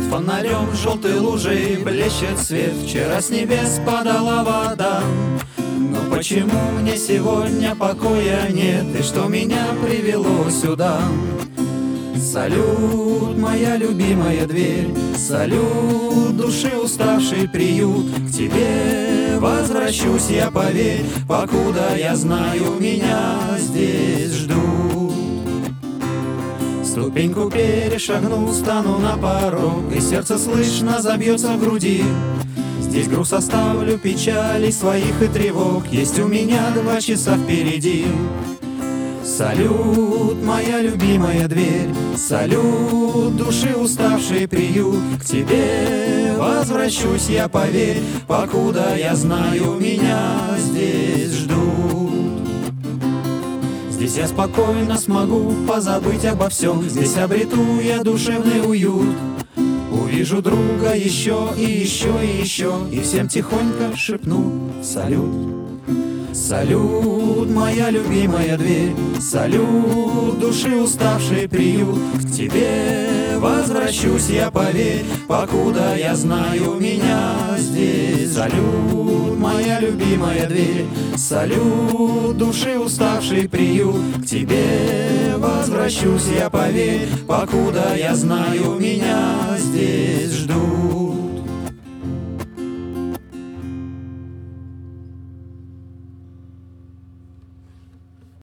фонарем желтой лужей блещет свет. Вчера с небес падала вода. Но почему мне сегодня покоя нет? И что меня привело сюда? Салют, моя любимая дверь, салют, души уставший приют. К тебе возвращусь я, поверь, покуда я знаю, меня здесь ждут. Ступеньку перешагну, стану на порог, и сердце слышно забьется в груди. Здесь груз оставлю, печалей своих и тревог, есть у меня 2 часа впереди. Салют, моя любимая дверь, салют, души уставший приют. К тебе возвращусь я, поверь, покуда я знаю, меня здесь ждут. Здесь я спокойно смогу позабыть обо всем, здесь обрету я душевный уют. Увижу друга еще и еще и еще, и всем тихонько шепну салют. Салют, моя любимая дверь, салют, души уставший приют. К тебе возвращусь я, поверь, покуда я знаю, меня здесь. Салют, моя любимая дверь, салют, души уставший приют. К тебе возвращусь я, поверь, покуда я знаю, меня здесь ждут.